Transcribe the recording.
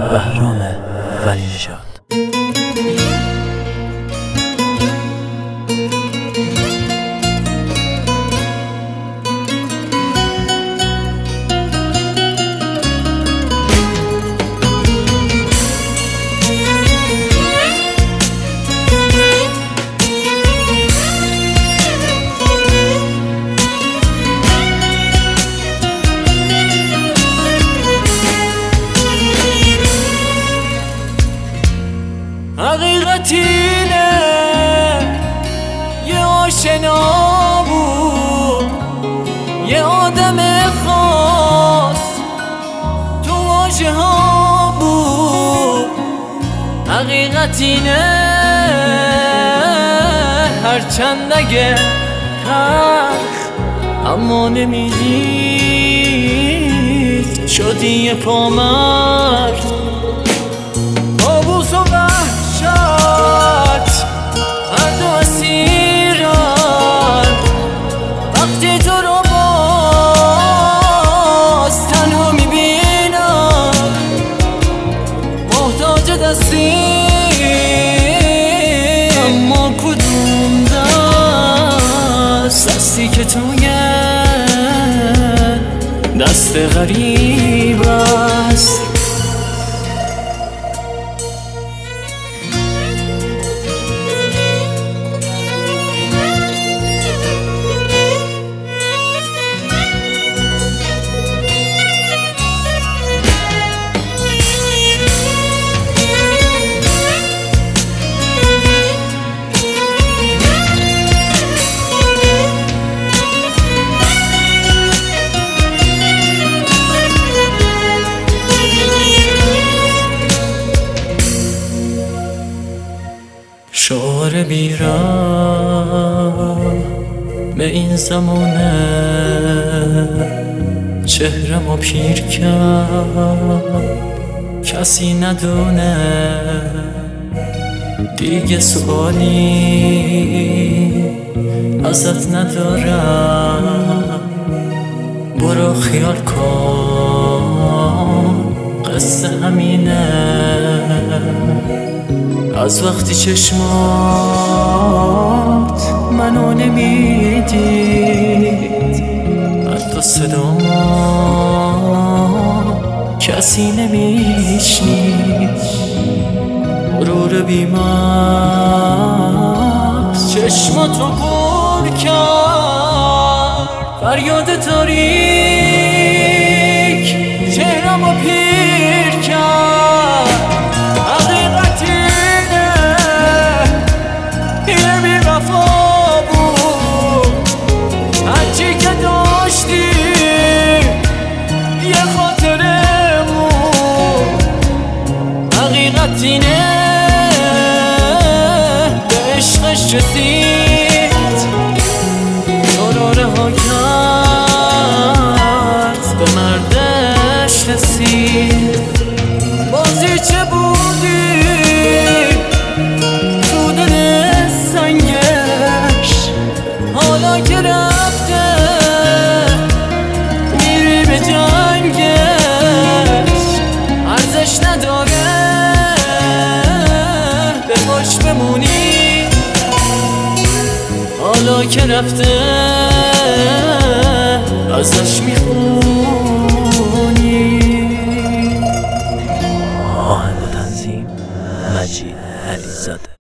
بهرام ولی نژاد. حقیقت اینه یه آشنا بود، یه آدم خاص تو واژه ها بود. حقیقت اینه هرچند اگه تلخ اما نمیدید شدی یه پامرد. کابوس و وحشت هر دو اسیرن وقتی تو رو باز تنها میبینم، محتاج دستی اما کدوم دستی که توی دست غریب است. شعار بیرم به این زمانه چهرمو پیر کرد، کسی ندونه دیگه سوالی ازت ندارم. برو خیال کن قصه همینه، از وقتی چشمات منو نمیدید حتی صدامو کسی نمیشنید. غرور بیمارس چشماتو پر کرد، فریاد تاریک چهرمو پیر کرد. حقیقت اینه به عشقش رسید، تو رو رها کرد به مردش رسید. بازی چه بودی تو دل سنگش، حالا که رفته میری به جنگش. ارزش نداره بمونی حالا که رفته ازش میخونی. آهنگ و تنظیم مجید علیزاده.